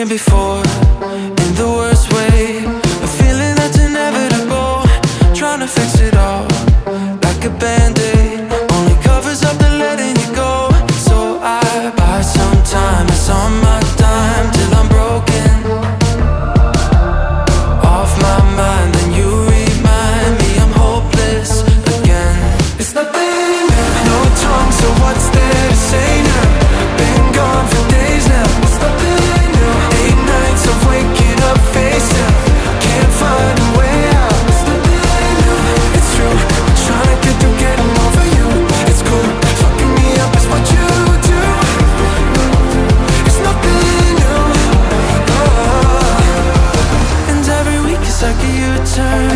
here before, in the worst way. A feeling that's inevitable, trying to fix it all like a band-aid, only covers up the letting you go. So I buy some time, it's on my dime, till I'm broken, off my mind. Then you remind me I'm hopeless again. It's nothing new, no tongue, so what's there to say now? Been gone for days now. It's nothing new, 8 nights of waking up face down, can't find a way out. It's nothing new, it's true, I'm trying to get through getting over you. It's cool, fucking me up is what you do. It's nothing new, oh. And every week it's like a U-turn,